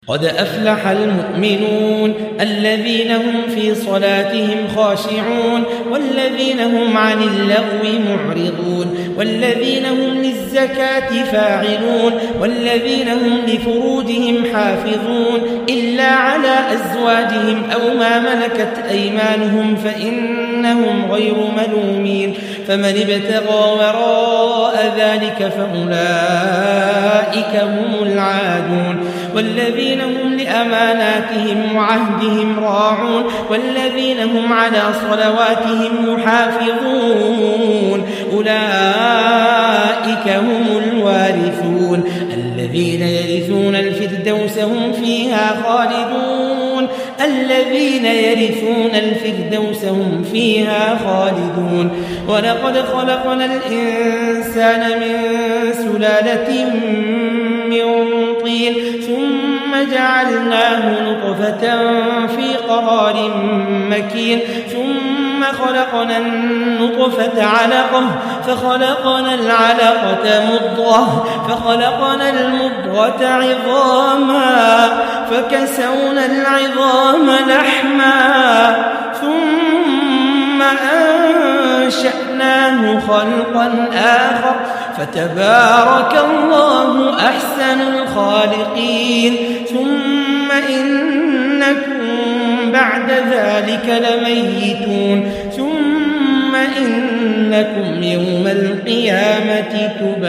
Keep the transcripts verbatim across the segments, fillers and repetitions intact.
قد أفلح المؤمنون الذين هم في صلاتهم خاشعون والذين هم عن اللغو معرضون والذين هم للزكاة فاعلون والذين هم لفروجهم حافظون إلا على أزواجهم أو ما ملكت أيمانهم فإنهم غير ملومين فمن ابتغى وراء ذلك فأولئك هم العادون والذين هم لأماناتهم وعهدهم راعون والذين هم على صلواتهم يحافظون أولئك هم الوارثون الذين يرثون الفردوس هم فيها خالدون الذين يرثون الفردوس هم فيها خالدون ولقد خلقنا الإنسان من سلالة من طين ثم جعلناه نطفة في قرار مكين ثم خلقنا النطفة علقة فخلقنا العلقة مضغة فخلقنا المضغة عظاما فكسونا العظام لحما ثم أنشأناه خلقا آخر فتبارك الله أحسن الخالقين ثم إنكم بعد ذلك لميتون ثم إنكم يوم القيامة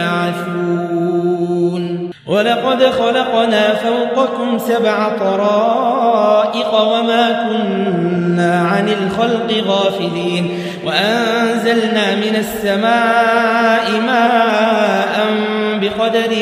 تبعثون ولقد خلقنا فوقكم سبع طرائق وما كنا عن الخلق غافلين وأنزلنا من السماء ماء بقدر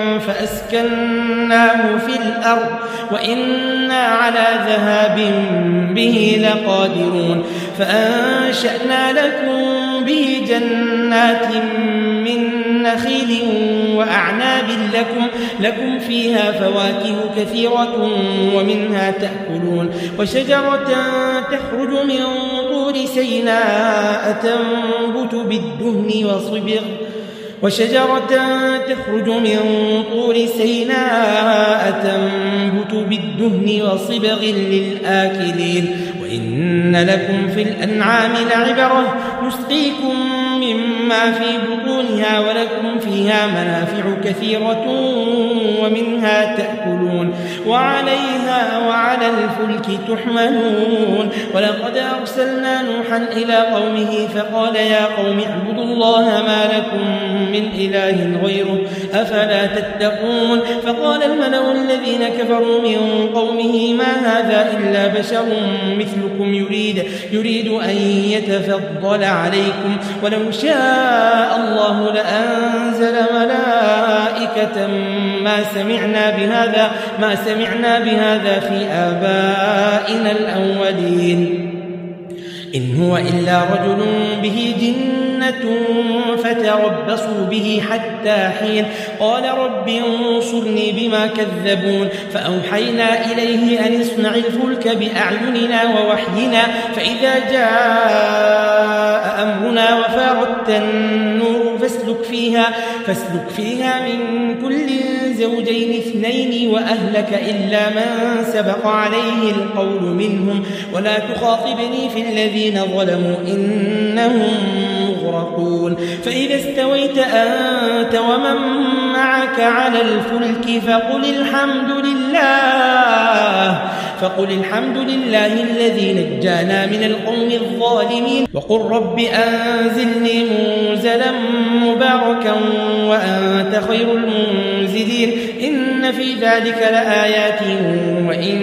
فأسكناه في الأرض وإنا على ذهاب به لقادرون فأنشأنا لكم به جنات من نخيل وأعناب لكم, لكم فيها فواكه كثيرة ومنها تأكلون وشجرة تخرج من طور سيناء تنبت بالدهن وصبغ وشجرة تخرج من طور سيناء تنبت بالدهن وصبغ للآكلين وإن لكم في الأنعام لعبرة نسقيكم مما في بطونها ولكم فيها منافع كثيرة ومنها تأكلون وعليها وعلى الفلك تحملون ولقد أرسلنا نوحا إلى قومه فقال يا قوم اعبدوا الله ما لكم من إله غيره أفلا تتقون فقال الملأ الذين كفروا من قومه ما هذا إلا بشر مثلكم يريد, يريد أن يتفضل عليكم ولو شاء الله لأنزل ملائكة ما سمعنا بهذا, ما سمعنا بهذا في آبائنا الأولين إن هو إلا رجل به جنة فتربصوا به حتى حين قال رب انصرني بما كذبون فأوحينا إليه أن اصنع الفلك بأعيننا ووحينا فإذا جاء أمرنا وفارت النور فاسلك فيها, فاسلك فيها من كل زوجين اثنين وأهلك إلا من سبق عليه القول منهم ولا تخاطبني في الذين ظلموا إنهم مغرقون فإذا استويت أنت ومن معك على الفلك فقل الحمد لله فقل الحمد لله الذي نجانا من القوم الظالمين وقل رب أنزلني منزلا مباركا وأنت خير المنزلين إن في ذلك لآيات وإن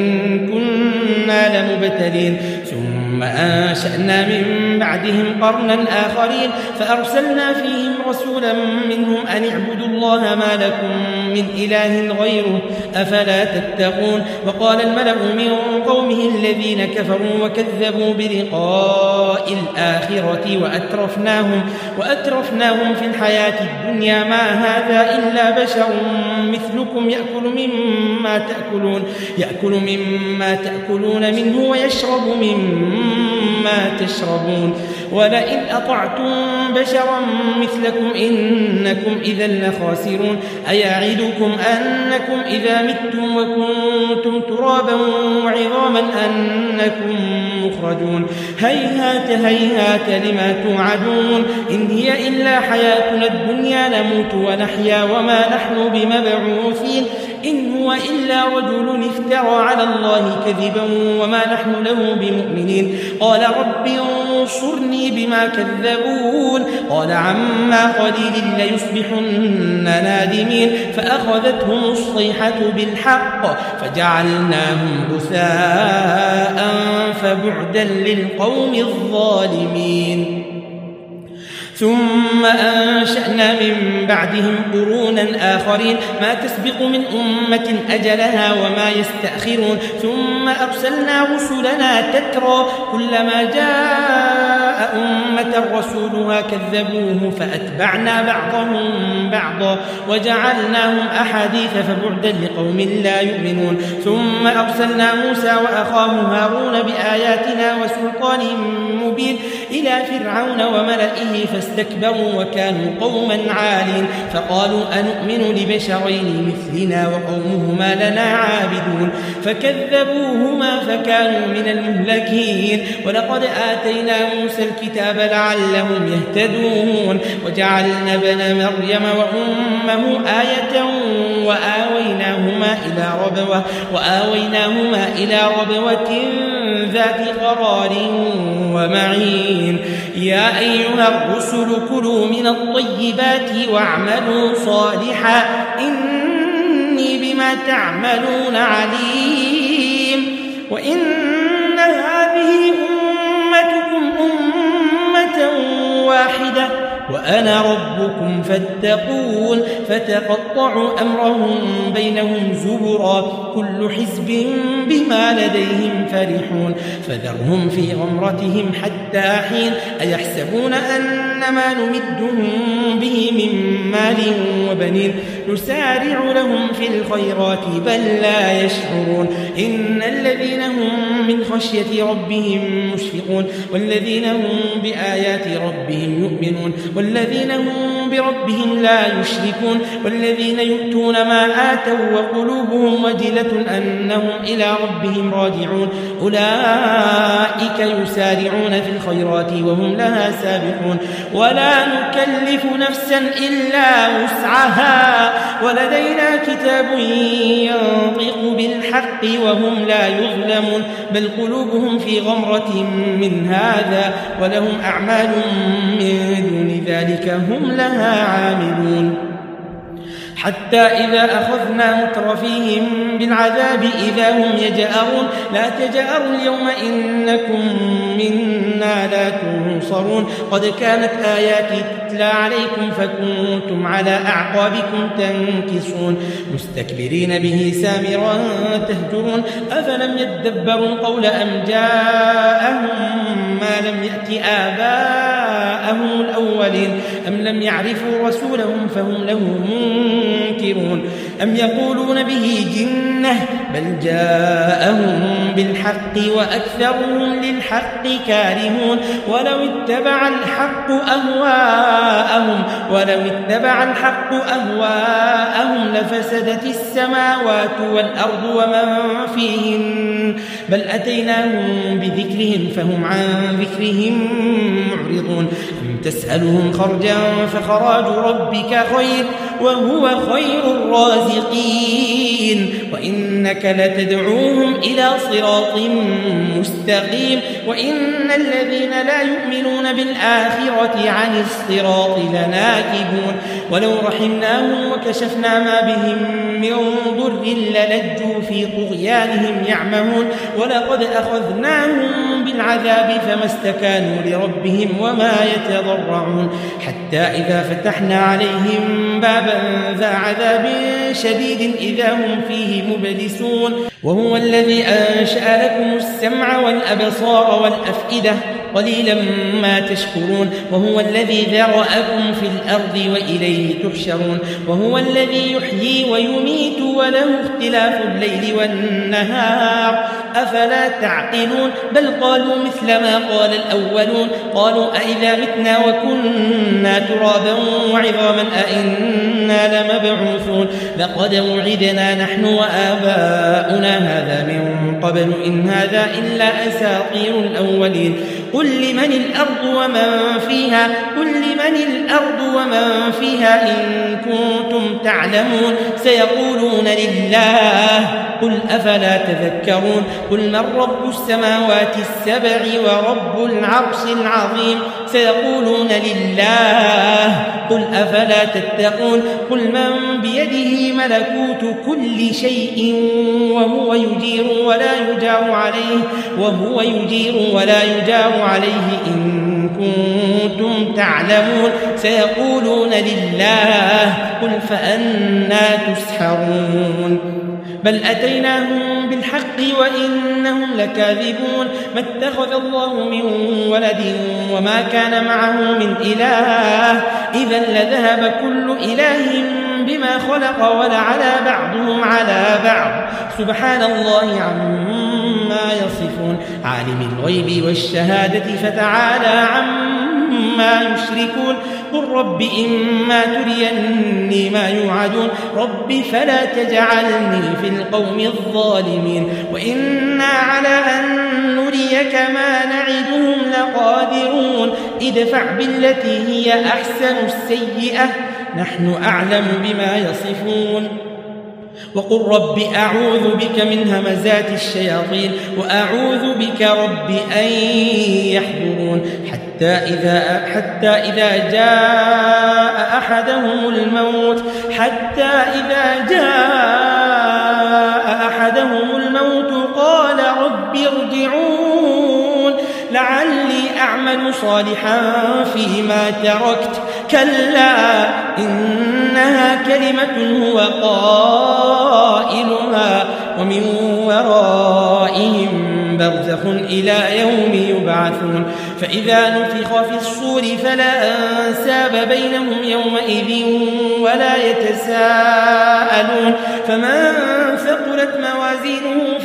كنا لمبتلين ثم أنشأنا من بعدهم قرنا آخرين فأرسلنا فيهم رسولا منهم أن اعبدوا الله ما لكم من إله غيره أفلا تتقون وقال الملأ من قومه الذين كفروا وكذبوا بلقاء الآخرة وأترفناهم, وأترفناهم في الحياة الدنيا ما هذا إلا بشر مثلكم يأكل مما تأكلون, يأكل مما تأكلون منه ويشرب مما ما تشربون ولئن أطعتم بشرا مثلكم إنكم إذا لخاسرون أيعدكم أنكم إذا متم وكنتم ترابا وعظاما أنكم مخرجون هيهات هيهات لما توعدون إن هي إلا حياتنا الدنيا نموت ونحيا وما نحن بمبعوثين إن هو إلا رجل افترى على الله كذبا وما نحن له بمؤمنين قال رب انصرني بما كذبون قال عما قليل ليصبحن نادمين فأخذتهم الصيحة بالحق فجعلناهم غثاء فبعدا للقوم الظالمين ثم أنشأنا من بعدهم قرونا آخرين ما تسبق من أمة أجلها وما يستأخرون ثم أرسلنا رسلنا تترى كلما جاء أمة رسولها كذبوه فأتبعنا بعضهم بعضا وجعلناهم أحاديث فبعدا لقوم لا يؤمنون ثم أرسلنا موسى وأخاه هارون بآياتنا وسلطان مبين إلى فرعون وملئه فاستكبروا وكانوا قوما عالين فقالوا أنؤمن لبشرين مثلنا وقومهما لنا عابدون فكذبوهما فكانوا من المهلكين ولقد آتينا موسى الكتاب لعلهم يهتدون وجعلنا ابن مريم وأمه آية وآويناهما إلى ربوة وآويناهما إلى ربوة ذات قرار ومعين يا أيها الرسل كلوا من الطيبات واعملوا صالحا إني بما تعملون عليم وإن هذه أمتكم أمة واحدة وأنا ربكم فاتقون فتقطعوا أمرهم بينهم زبرا كل حزب بما لديهم فرحون فذرهم في غمرتهم حتى حين أيحسبون أن ما نمدهم به من مال وبنين نسارع لهم في الخيرات بل لا يشعرون إن الذين هم من خشية ربهم مشفقون والذين هم بآيات ربهم يؤمنون والذين هم بربهم لا يشركون والذين يؤتون ما آتوا وقلوبهم وجلة أنهم إلى ربهم راجعون أولئك يسارعون في الخيرات وهم لها سابقون ولا نكلف نفسا إلا وسعها ولدينا كتاب ينطق بالحق وهم لا يظلمون بل قلوبهم في غمرة من هذا ولهم أعمال من دون ذلك هم لها عاملون حتى إذا أخذنا مترفيهم بالعذاب إذا هم يجأرون لا تجأروا اليوم إنكم منا لا تنصرون قد كانت آياتي تتلى عليكم فكنتم على أعقابكم تنكصون مستكبرين به سامرا تهجرون أفلم يدبروا القول أم جاءهم ما لم يأت آباءهم الأولين أم لم يعرفوا رسولهم فهم له منكرون أم يقولون به جنة بل جاءهم بالحق وأكثرهم للحق كارهون ولو اتبع الحق أهواءهم ولو اتبع الحق أهواءهم لفسدت السماوات والأرض ومن فيهن بل أتيناهم بذكرهم فهم عن ذكرهم معرضون أم تسألهم خرجا فخراج ربك خير وهو خير الرازقين وإنك لتدعوهم إلى صراط مستقيم وإن الذين لا يؤمنون بالآخرة عن الصراط لناكبون ولو رحمناهم وكشفنا ما بهم من ضر للجوا في طغيانهم يعمهون ولقد أخذناهم بالعذاب فما استكانوا لربهم وما يتضرعون حتى إذا فتحنا عليهم بابا ذا عذاب شديد إذا هم فيه مبلسون وهو الذي أنشأ لكم السمع والأبصار والأفئدة قليلا ما تشكرون وهو الذي ذرأكم في الأرض وإليه تحشرون وهو الذي يحيي ويميت وله اختلاف الليل والنهار أفلا تعقلون بل قالوا مثل ما قال الأولون قالوا أئذا متنا وكنا ترابا وعظاما أئنا لمبعوثون لقد وعدنا نحن وآباؤنا هذا من قبل إن هذا إلا أساطير الأولين قل لمن الأرض ومن فيها قل لمن الأرض ومن فيها إن كنتم تعلمون سيقولون لله قل أفلا تذكرون قل من رب السماوات السبع ورب العرش العظيم سيقولون لله قل أفلا تتقون قل من بيده ملكوت كل شيء وهو يجير ولا يجار عليه وهو يجير ولا يجار عليه إن كنتم تعلمون سيقولون لله قل فأنى تسحرون بل أتيناهم بالحق وإنهم لكاذبون ما اتخذ الله من ولد وما كان معه من إله إذا لذهب كل إله بما خلق ولعلى بعضهم على بعض سبحان الله عما يصفون عالم الغيب والشهادة فتعالى عما يشركون قل رب إما تريني ما يوعدون رب فلا تجعلني في القوم الظالمين وإنا على أن نريك ما نعدهم لقادرون ادفع بالتي هي أحسن السيئة نحن أعلم بما يصفون وقل رب أعوذ بك من همزات الشياطين وأعوذ بك رب أن يحضرون حتى إذا, حتى إذا جاء أحدهم الموت حتى إذا جاء أحدهم الموت قال رب ارجعون لعلي أعمل صالحا فيما تركت كلا إنها كلمة هو قائلها ومن ورائهم برزخ إلى يوم يبعثون فإذا نفخ في الصور فلا أنساب بينهم يومئذ ولا يتساءلون فمن ثقلت موازينه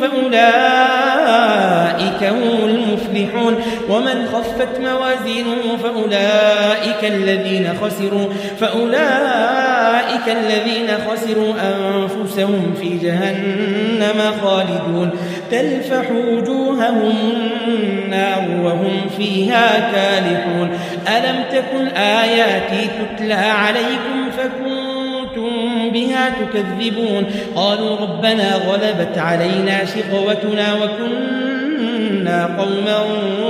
فأولئك هم المفلحون ومن خفت موازينه فأولئك الذين خسروا فأولئك الذين خسروا أنفسهم في جهنم خالدون تلفح وجوههم النار وهم فيها كالحون ألم تكن آياتي تتلى عليكم فكنتم بها تكذبون قالوا ربنا غلبت علينا شقوتنا وكنا قوما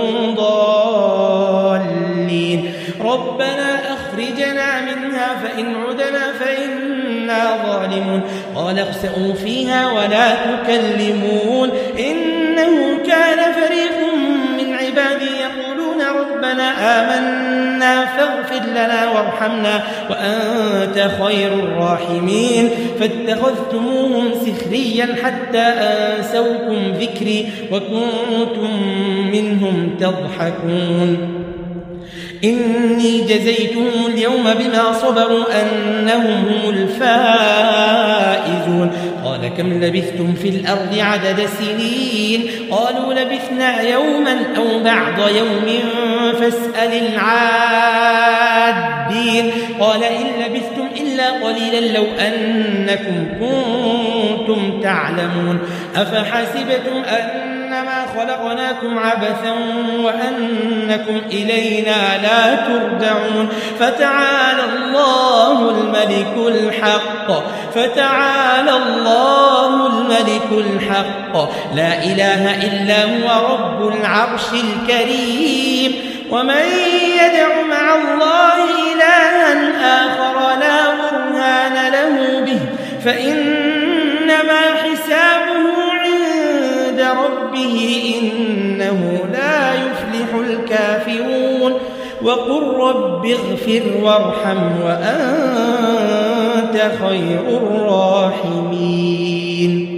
ضالين ربنا أخرجنا منها فإن عدنا فإنا ظالمون قال اخسئوا فيها ولا تكلمون إنه كان فريق من عبادي يقولون ربنا آمنا فاغفر لنا وارحمنا وأنت خير الراحمين فاتخذتموهم سخريا حتى أنسوكم ذكري وكنتم منهم تضحكون إني جزيتهم اليوم بما صبروا أنهم هم الفائزون قال كم لبثتم في الأرض عدد سنين قالوا لبثنا يوما أو بعض يوم فاسأل العادين قال إن لبثتم إلا قليلا لو أنكم كنتم تعلمون أفحسبتم أنما خلقناكم عبثا وأنكم إلينا لا ترجعون فتعالى الله الملك الحق فتعالى الله الملك الحق لا إله إلا هو رب العرش الكريم ومن يدع مع الله إلها آخر لا برهان له به فإنما حسابه عند ربه إنه لا يفلح الكافرون وقل رب اغفر وارحم وأنت خير الراحمين